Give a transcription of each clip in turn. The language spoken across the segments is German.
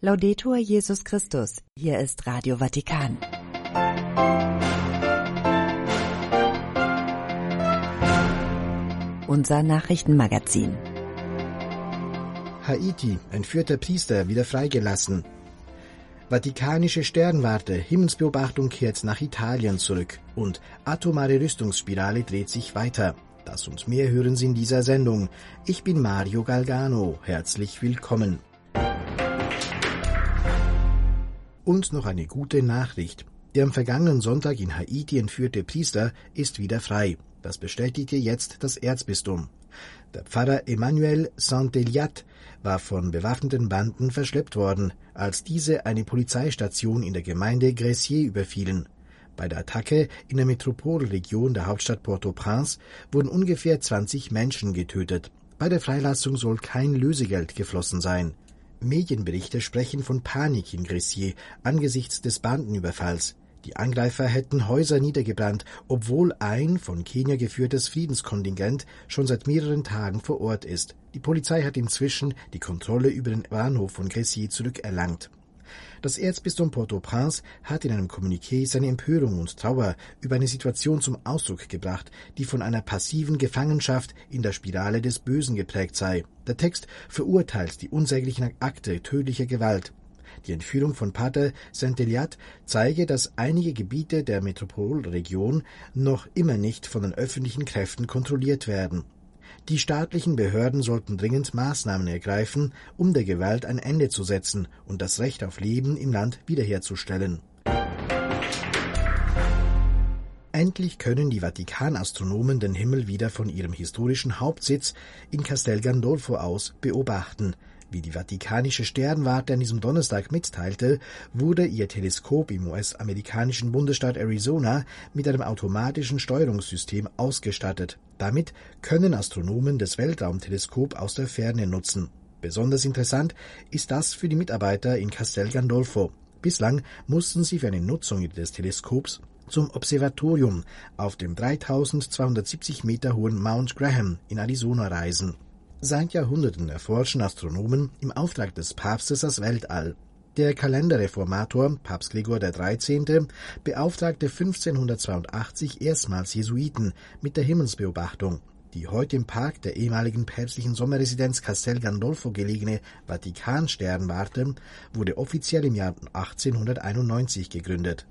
Laudetur Jesus Christus. Hier ist Radio Vatikan. Unser Nachrichtenmagazin. Haiti, entführter Priester wieder freigelassen. Vatikanische Sternwarte, Himmelsbeobachtung kehrt nach Italien zurück und atomare Rüstungsspirale dreht sich weiter. Das und mehr hören Sie in dieser Sendung. Ich bin Mario Galgano. Herzlich willkommen. Und noch eine gute Nachricht. Der am vergangenen Sonntag in Haiti entführte Priester ist wieder frei. Das bestätigte jetzt das Erzbistum. Der Pfarrer Emmanuel Saint-Eliat war von bewaffneten Banden verschleppt worden, als diese eine Polizeistation in der Gemeinde Gressier überfielen. Bei der Attacke in der Metropolregion der Hauptstadt Port-au-Prince wurden ungefähr 20 Menschen getötet. Bei der Freilassung soll kein Lösegeld geflossen sein. Medienberichte sprechen von Panik in Gressier angesichts des Bandenüberfalls. Die Angreifer hätten Häuser niedergebrannt, obwohl ein von Kenia geführtes Friedenskontingent schon seit mehreren Tagen vor Ort ist. Die Polizei hat inzwischen die Kontrolle über den Bahnhof von Gressier zurückerlangt. Das Erzbistum Port-au-Prince hat in einem Kommuniqué seine Empörung und Trauer über eine Situation zum Ausdruck gebracht, die von einer passiven Gefangenschaft in der Spirale des Bösen geprägt sei. Der Text verurteilt die unsäglichen Akte tödlicher Gewalt. Die Entführung von Pater Saint-Eliat zeige, dass einige Gebiete der Metropolregion noch immer nicht von den öffentlichen Kräften kontrolliert werden. Die staatlichen Behörden sollten dringend Maßnahmen ergreifen, um der Gewalt ein Ende zu setzen und das Recht auf Leben im Land wiederherzustellen. Endlich können die Vatikan-Astronomen den Himmel wieder von ihrem historischen Hauptsitz in Castel Gandolfo aus beobachten. Wie die Vatikanische Sternwarte an diesem Donnerstag mitteilte, wurde ihr Teleskop im US-amerikanischen Bundesstaat Arizona mit einem automatischen Steuerungssystem ausgestattet. Damit können Astronomen das Weltraumteleskop aus der Ferne nutzen. Besonders interessant ist das für die Mitarbeiter in Castel Gandolfo. Bislang mussten sie für eine Nutzung des Teleskops zum Observatorium auf dem 3270 Meter hohen Mount Graham in Arizona reisen. Seit Jahrhunderten erforschen Astronomen im Auftrag des Papstes das Weltall. Der Kalenderreformator, Papst Gregor XIII., beauftragte 1582 erstmals Jesuiten mit der Himmelsbeobachtung. Die heute im Park der ehemaligen päpstlichen Sommerresidenz Castel Gandolfo gelegene Vatikan-Sternwarte wurde offiziell im Jahr 1891 gegründet.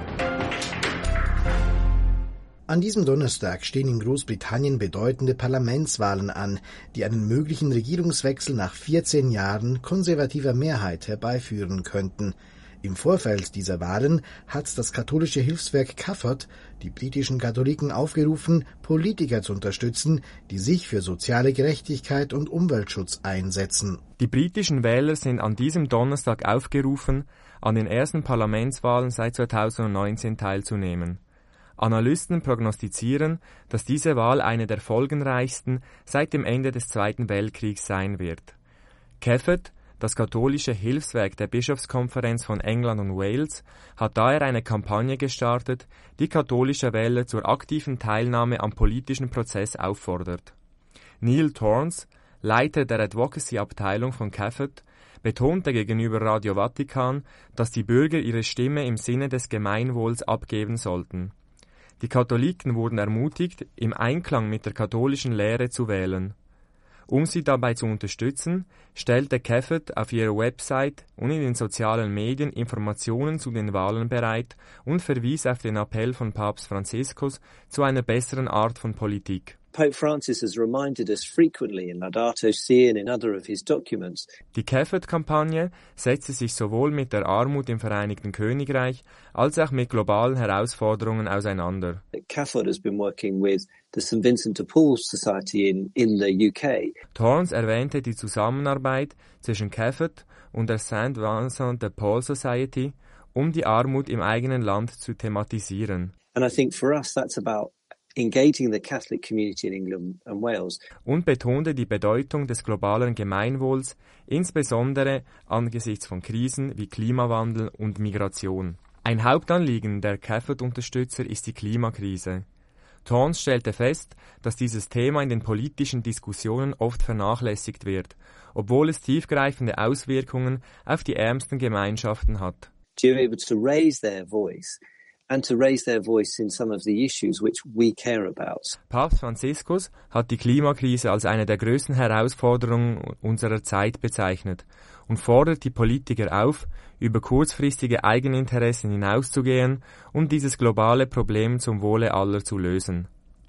An diesem Donnerstag stehen in Großbritannien bedeutende Parlamentswahlen an, die einen möglichen Regierungswechsel nach 14 Jahren konservativer Mehrheit herbeiführen könnten. Im Vorfeld dieser Wahlen hat das katholische Hilfswerk CAFOD die britischen Katholiken aufgerufen, Politiker zu unterstützen, die sich für soziale Gerechtigkeit und Umweltschutz einsetzen. Die britischen Wähler sind an diesem Donnerstag aufgerufen, an den ersten Parlamentswahlen seit 2019 teilzunehmen. Analysten prognostizieren, dass diese Wahl eine der folgenreichsten seit dem Ende des Zweiten Weltkriegs sein wird. CAFOD, das katholische Hilfswerk der Bischofskonferenz von England und Wales, hat daher eine Kampagne gestartet, die katholische Wähler zur aktiven Teilnahme am politischen Prozess auffordert. Neil Torrance, Leiter der Advocacy-Abteilung von CAFOD, betonte gegenüber Radio Vatikan, dass die Bürger ihre Stimme im Sinne des Gemeinwohls abgeben sollten. Die Katholiken wurden ermutigt, im Einklang mit der katholischen Lehre zu wählen. Um sie dabei zu unterstützen, stellte CAFOD auf ihrer Website und in den sozialen Medien Informationen zu den Wahlen bereit und verwies auf den Appell von Papst Franziskus zu einer besseren Art von Politik. Pope Francis has reminded us frequently in Laudato Si and in other of his documents. Die CAFOD-Kampagne setzte sich sowohl mit der Armut im Vereinigten Königreich als auch mit globalen Herausforderungen auseinander. CAFOD has been working with the St Vincent de Paul Society in the UK. Torrance erwähnte die Zusammenarbeit zwischen CAFOD und der St Vincent de Paul Society, um die Armut im eigenen Land zu thematisieren. And I think for us that's about engaging the Catholic community in England and Wales. Und betonte die Bedeutung des globalen Gemeinwohls, insbesondere angesichts von Krisen wie Klimawandel und Migration. Ein Hauptanliegen der CAFOD-Unterstützer ist die Klimakrise. Thorns stellte fest, dass dieses Thema in den politischen Diskussionen oft vernachlässigt wird, obwohl es tiefgreifende Auswirkungen auf die ärmsten Gemeinschaften hat. You're able to raise their voice and to raise their voice in some of the issues which we care about. Papst Franziskus hat die Klimakrise als eine der größten Herausforderungen unserer Zeit bezeichnet und fordert die Politiker auf, über kurzfristige Eigeninteressen hinauszugehen und dieses globale Problem zum Wohle aller zu lösen.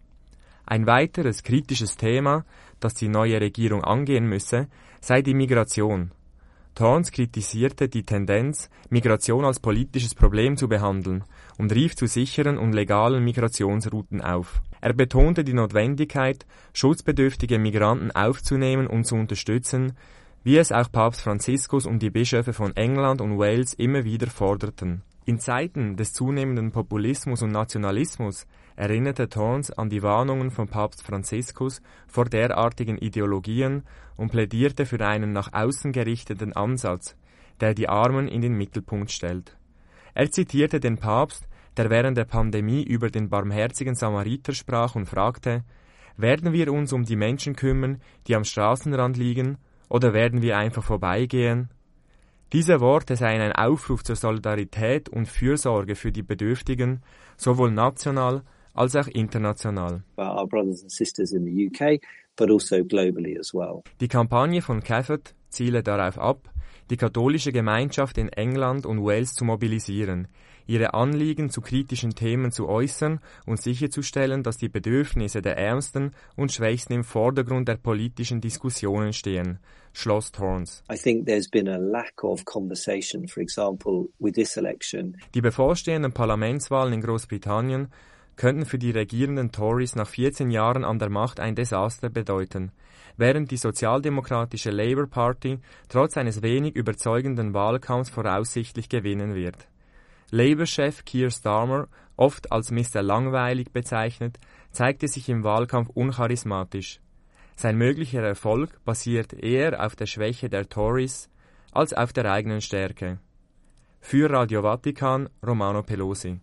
Ein weiteres kritisches Thema, das die neue Regierung angehen müsse, sei die Migration. Thorns kritisierte die Tendenz, Migration als politisches Problem zu behandeln und rief zu sicheren und legalen Migrationsrouten auf. Er betonte die Notwendigkeit, schutzbedürftige Migranten aufzunehmen und zu unterstützen, wie es auch Papst Franziskus und die Bischöfe von England und Wales immer wieder forderten. In Zeiten des zunehmenden Populismus und Nationalismus erinnerte Thorns an die Warnungen von Papst Franziskus vor derartigen Ideologien und plädierte für einen nach außen gerichteten Ansatz, der die Armen in den Mittelpunkt stellt. Er zitierte den Papst, der während der Pandemie über den barmherzigen Samariter sprach und fragte: Werden wir uns um die Menschen kümmern, die am Straßenrand liegen, oder werden wir einfach vorbeigehen? Diese Worte seien ein Aufruf zur Solidarität und Fürsorge für die Bedürftigen, sowohl national als auch international. Our brothers and sisters in the UK, but also globally as well. Die Kampagne von CAFED ziele darauf ab, die katholische Gemeinschaft in England und Wales zu mobilisieren, ihre Anliegen zu kritischen Themen zu äußern und sicherzustellen, dass die Bedürfnisse der Ärmsten und Schwächsten im Vordergrund der politischen Diskussionen stehen, schloss Thorns. I think there's been a lack of conversation, for example, with this election. Die bevorstehenden Parlamentswahlen in Großbritannien könnten für die regierenden Tories nach 14 Jahren an der Macht ein Desaster bedeuten, während die sozialdemokratische Labour Party trotz eines wenig überzeugenden Wahlkampfs voraussichtlich gewinnen wird. Labour-Chef Keir Starmer, oft als Mr. Langweilig bezeichnet, zeigte sich im Wahlkampf uncharismatisch. Sein möglicher Erfolg basiert eher auf der Schwäche der Tories als auf der eigenen Stärke. Für Radio Vatikan, Romano Pelosi.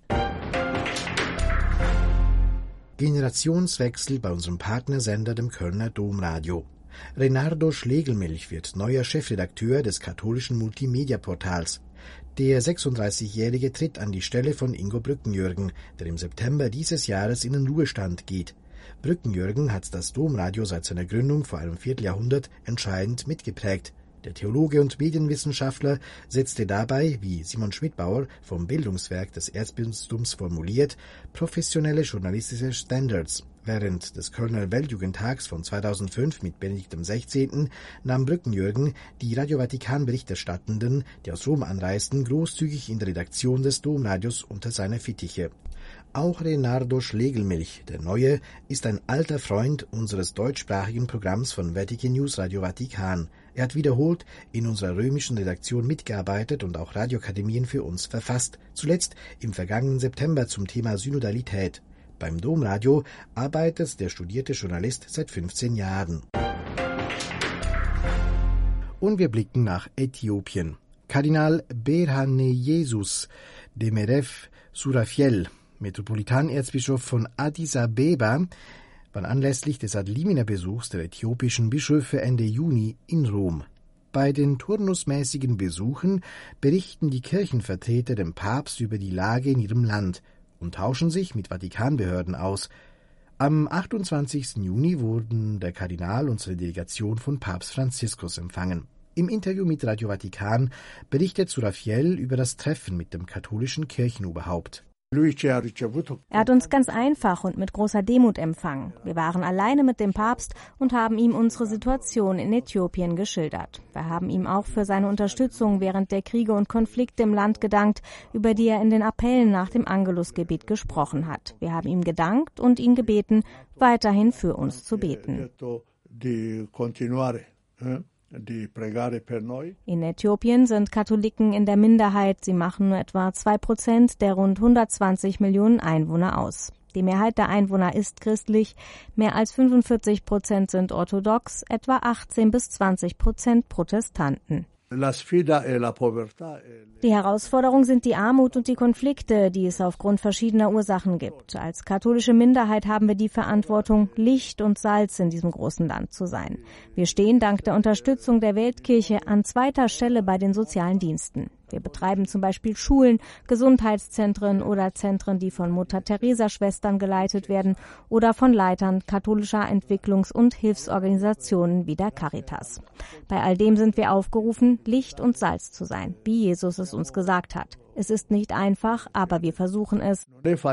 Generationswechsel bei unserem Partnersender, dem Kölner Domradio. Reynardo Schlegelmilch wird neuer Chefredakteur des katholischen Multimedia-Portals. Der 36-Jährige tritt an die Stelle von Ingo Brückenjürgen, der im September dieses Jahres in den Ruhestand geht. Brückenjürgen hat das Domradio seit seiner Gründung vor einem Vierteljahrhundert entscheidend mitgeprägt. Der Theologe und Medienwissenschaftler setzte dabei, wie Simon Schmidbauer vom Bildungswerk des Erzbistums formuliert, professionelle journalistische Standards. Während des Kölner Weltjugendtags von 2005 mit Benedikt XVI. Nahm Brückenjürgen die Radio Vatikan-Berichterstattenden, die aus Rom anreisten, großzügig in der Redaktion des Domradios unter seine Fittiche. Auch Reynardo Schlegelmilch, der Neue, ist ein alter Freund unseres deutschsprachigen Programms von Vatican News Radio Vatikan. Er hat wiederholt in unserer römischen Redaktion mitgearbeitet und auch Radioakademien für uns verfasst, zuletzt im vergangenen September zum Thema Synodalität. Beim Domradio arbeitet der studierte Journalist seit 15 Jahren. Und wir blicken nach Äthiopien. Kardinal Berhane-Jesus Demerev Surafiel, Metropolitanerzbischof von Addis Abeba, war anlässlich des Adlimina-Besuchs der äthiopischen Bischöfe Ende Juni in Rom. Bei den turnusmäßigen Besuchen berichten die Kirchenvertreter dem Papst über die Lage in ihrem Land und tauschen sich mit Vatikanbehörden aus. Am 28. Juni wurden der Kardinal und seine Delegation von Papst Franziskus empfangen. Im Interview mit Radio Vatikan berichtet Surafiel über das Treffen mit dem katholischen Kirchenoberhaupt. Er hat uns ganz einfach und mit großer Demut empfangen. Wir waren alleine mit dem Papst und haben ihm unsere Situation in Äthiopien geschildert. Wir haben ihm auch für seine Unterstützung während der Kriege und Konflikte im Land gedankt, über die er in den Appellen nach dem Angelusgebet gesprochen hat. Wir haben ihm gedankt und ihn gebeten, weiterhin für uns zu beten. In Äthiopien sind Katholiken in der Minderheit. Sie machen nur etwa 2% der rund 120 Millionen Einwohner aus. Die Mehrheit der Einwohner ist christlich, mehr als 45% sind orthodox, etwa 18 bis 20% Protestanten. Die Herausforderung sind die Armut und die Konflikte, die es aufgrund verschiedener Ursachen gibt. Als katholische Minderheit haben wir die Verantwortung, Licht und Salz in diesem großen Land zu sein. Wir stehen dank der Unterstützung der Weltkirche an zweiter Stelle bei den sozialen Diensten. Wir betreiben zum Beispiel Schulen, Gesundheitszentren oder Zentren, die von Mutter-Teresa-Schwestern geleitet werden oder von Leitern katholischer Entwicklungs- und Hilfsorganisationen wie der Caritas. Bei all dem sind wir aufgerufen, Licht und Salz zu sein, wie Jesus es uns gesagt hat. Es ist nicht einfach, aber wir versuchen es.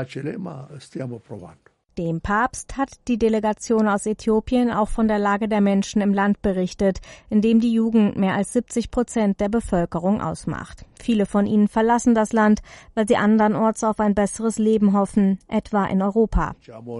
Dem Papst hat die Delegation aus Äthiopien auch von der Lage der Menschen im Land berichtet, in dem die Jugend mehr als 70% der Bevölkerung ausmacht. Viele von ihnen verlassen das Land, weil sie andernorts auf ein besseres Leben hoffen, etwa in Europa.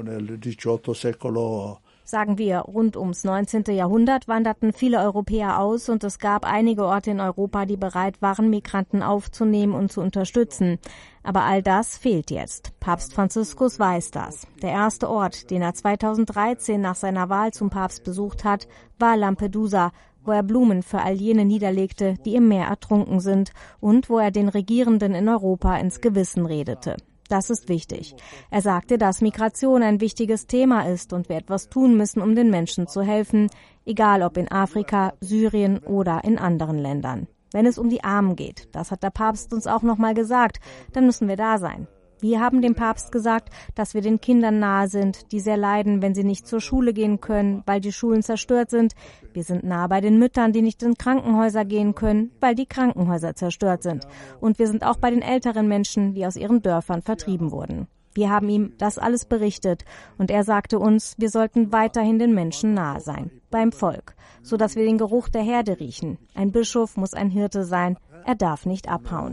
Sagen wir, rund ums 19. Jahrhundert wanderten viele Europäer aus und es gab einige Orte in Europa, die bereit waren, Migranten aufzunehmen und zu unterstützen. Aber all das fehlt jetzt. Papst Franziskus weiß das. Der erste Ort, den er 2013 nach seiner Wahl zum Papst besucht hat, war Lampedusa, wo er Blumen für all jene niederlegte, die im Meer ertrunken sind und wo er den Regierenden in Europa ins Gewissen redete. Das ist wichtig. Er sagte, dass Migration ein wichtiges Thema ist und wir etwas tun müssen, um den Menschen zu helfen, egal ob in Afrika, Syrien oder in anderen Ländern. Wenn es um die Armen geht, das hat der Papst uns auch nochmal gesagt, dann müssen wir da sein. Wir haben dem Papst gesagt, dass wir den Kindern nahe sind, die sehr leiden, wenn sie nicht zur Schule gehen können, weil die Schulen zerstört sind. Wir sind nah bei den Müttern, die nicht in Krankenhäuser gehen können, weil die Krankenhäuser zerstört sind. Und wir sind auch bei den älteren Menschen, die aus ihren Dörfern vertrieben wurden. Wir haben ihm das alles berichtet und er sagte uns, wir sollten weiterhin den Menschen nahe sein, beim Volk, so dass wir den Geruch der Herde riechen. Ein Bischof muss ein Hirte sein, er darf nicht abhauen.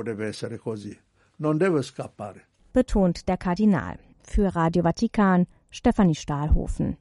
Betont der Kardinal. Für Radio Vatikan, Stefanie Stahlhofen.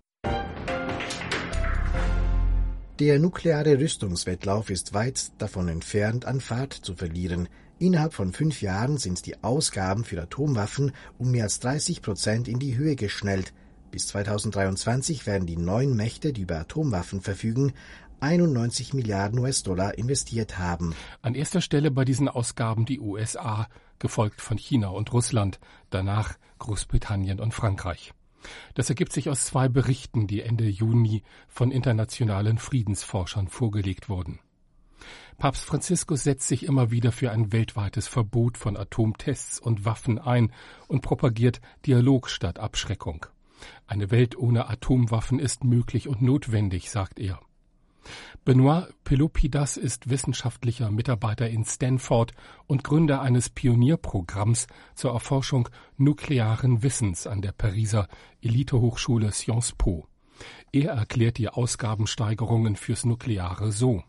Der nukleare Rüstungswettlauf ist weit davon entfernt, an Fahrt zu verlieren. Innerhalb von 5 Jahren sind die Ausgaben für Atomwaffen um mehr als 30% in die Höhe geschnellt. Bis 2023 werden die 9 Mächte, die über Atomwaffen verfügen, 91 Milliarden US-Dollar investiert haben. An erster Stelle bei diesen Ausgaben die USA, gefolgt von China und Russland, danach Großbritannien und Frankreich. Das ergibt sich aus 2 Berichten, die Ende Juni von internationalen Friedensforschern vorgelegt wurden. Papst Franziskus setzt sich immer wieder für ein weltweites Verbot von Atomtests und Waffen ein und propagiert Dialog statt Abschreckung. Eine Welt ohne Atomwaffen ist möglich und notwendig, sagt er. Benoit Pelopidas ist wissenschaftlicher Mitarbeiter in Stanford und Gründer eines Pionierprogramms zur Erforschung nuklearen Wissens an der Pariser Elitehochschule Sciences Po. Er erklärt die Ausgabensteigerungen fürs Nukleare so.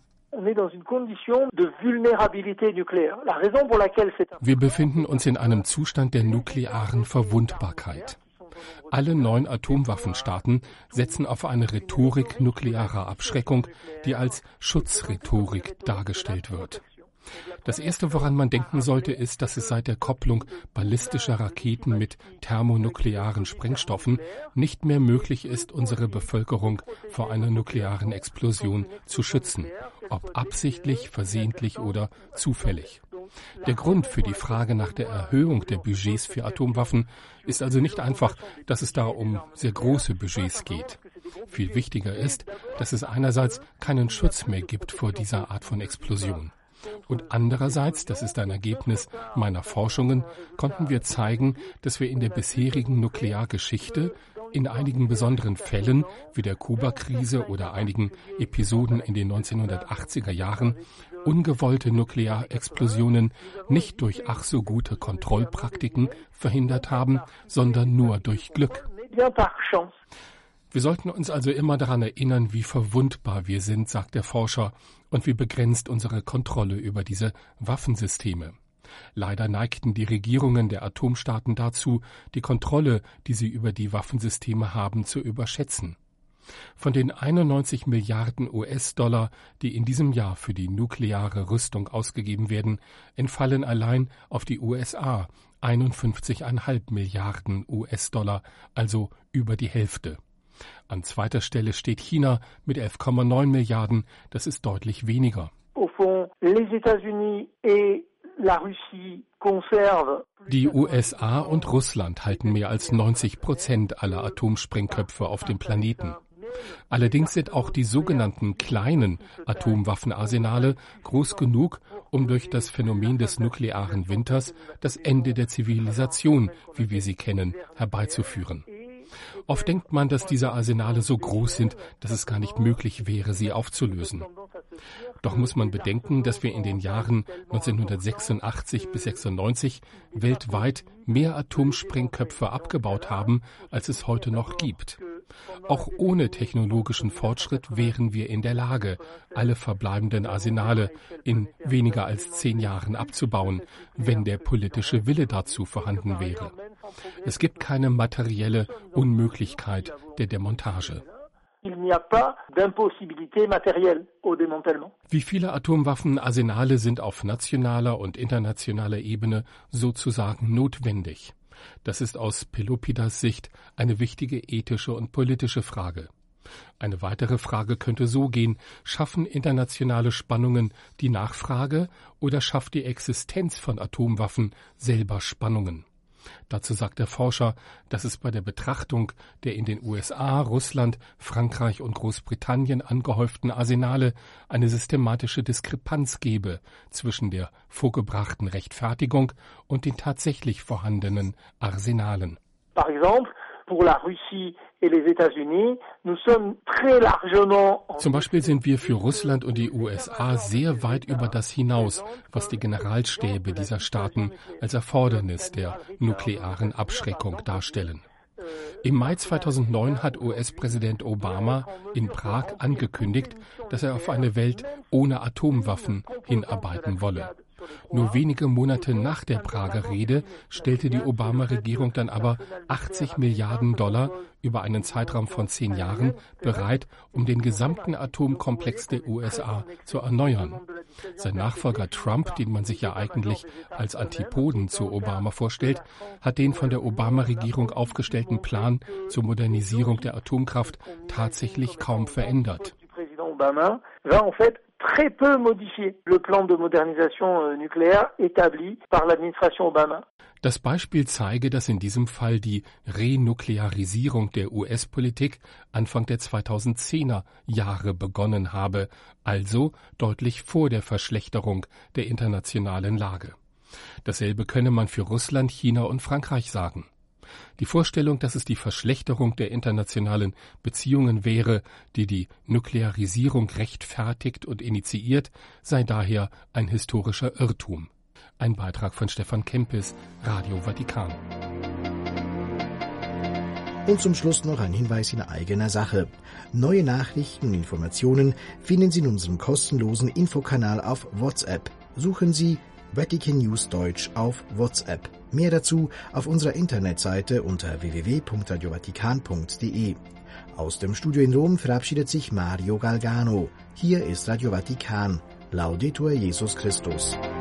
Wir befinden uns in einem Zustand der nuklearen Verwundbarkeit. Alle 9 Atomwaffenstaaten setzen auf eine Rhetorik nuklearer Abschreckung, die als Schutzrhetorik dargestellt wird. Das Erste, woran man denken sollte, ist, dass es seit der Kopplung ballistischer Raketen mit thermonuklearen Sprengstoffen nicht mehr möglich ist, unsere Bevölkerung vor einer nuklearen Explosion zu schützen, ob absichtlich, versehentlich oder zufällig. Der Grund für die Frage nach der Erhöhung der Budgets für Atomwaffen ist also nicht einfach, dass es da um sehr große Budgets geht. Viel wichtiger ist, dass es einerseits keinen Schutz mehr gibt vor dieser Art von Explosion. Und andererseits, das ist ein Ergebnis meiner Forschungen, konnten wir zeigen, dass wir in der bisherigen Nukleargeschichte in einigen besonderen Fällen, wie der Kuba-Krise oder einigen Episoden in den 1980er Jahren, ungewollte Nuklearexplosionen nicht durch ach so gute Kontrollpraktiken verhindert haben, sondern nur durch Glück. Wir sollten uns also immer daran erinnern, wie verwundbar wir sind, sagt der Forscher, und wie begrenzt unsere Kontrolle über diese Waffensysteme. Leider neigten die Regierungen der Atomstaaten dazu, die Kontrolle, die sie über die Waffensysteme haben, zu überschätzen. Von den 91 Milliarden US-Dollar, die in diesem Jahr für die nukleare Rüstung ausgegeben werden, entfallen allein auf die USA 51,5 Milliarden US-Dollar, also über die Hälfte. An zweiter Stelle steht China mit 11,9 Milliarden, das ist deutlich weniger. Die USA und Russland halten mehr als 90% aller Atomsprengköpfe auf dem Planeten. Allerdings sind auch die sogenannten kleinen Atomwaffenarsenale groß genug, um durch das Phänomen des nuklearen Winters das Ende der Zivilisation, wie wir sie kennen, herbeizuführen. Oft denkt man, dass diese Arsenale so groß sind, dass es gar nicht möglich wäre, sie aufzulösen. Doch muss man bedenken, dass wir in den Jahren 1986 bis 96 weltweit mehr Atomsprengköpfe abgebaut haben, als es heute noch gibt. Auch ohne technologischen Fortschritt wären wir in der Lage, alle verbleibenden Arsenale in weniger als 10 Jahren abzubauen, wenn der politische Wille dazu vorhanden wäre. Es gibt keine materielle Unmöglichkeit der Demontage. Wie viele Atomwaffenarsenale sind auf nationaler und internationaler Ebene sozusagen notwendig? Das ist aus Pelopidas Sicht eine wichtige ethische und politische Frage. Eine weitere Frage könnte so gehen: Schaffen internationale Spannungen die Nachfrage oder schafft die Existenz von Atomwaffen selber Spannungen? Dazu sagt der Forscher, dass es bei der Betrachtung der in den USA, Russland, Frankreich und Großbritannien angehäuften Arsenale eine systematische Diskrepanz gebe zwischen der vorgebrachten Rechtfertigung und den tatsächlich vorhandenen Arsenalen. Par exemple, pour la Russie et les États-Unis, nous sommes très largement. Zum Beispiel sind wir für Russland und die USA sehr weit über das hinaus, was die Generalstäbe dieser Staaten als Erfordernis der nuklearen Abschreckung darstellen. Im Mai 2009 hat US-Präsident Obama in Prag angekündigt, dass er auf eine Welt ohne Atomwaffen hinarbeiten wolle. Nur wenige Monate nach der Prager Rede stellte die Obama-Regierung dann aber $80 Milliarden über einen Zeitraum von 10 Jahren bereit, um den gesamten Atomkomplex der USA zu erneuern. Sein Nachfolger Trump, den man sich ja eigentlich als Antipoden zu Obama vorstellt, hat den von der Obama-Regierung aufgestellten Plan zur Modernisierung der Atomkraft tatsächlich kaum verändert. Très peu modifié le plan de modernisation nucléaire établi par l'administration Obama. Das Beispiel zeige, dass in diesem Fall die Renuklearisierung der US-Politik Anfang der 2010er Jahre begonnen habe, also deutlich vor der Verschlechterung der internationalen Lage. Dasselbe könne man für Russland, China und Frankreich sagen. Die Vorstellung, dass es die Verschlechterung der internationalen Beziehungen wäre, die die Nuklearisierung rechtfertigt und initiiert, sei daher ein historischer Irrtum. Ein Beitrag von Stefan Kempis, Radio Vatikan. Und zum Schluss noch ein Hinweis in eigener Sache. Neue Nachrichten und Informationen finden Sie in unserem kostenlosen Infokanal auf WhatsApp. Suchen Sie Vatican News Deutsch auf WhatsApp. Mehr dazu auf unserer Internetseite unter www.radiovatikan.de. Aus dem Studio in Rom verabschiedet sich Mario Galgano. Hier ist Radio Vatikan. Laudetur Jesus Christus.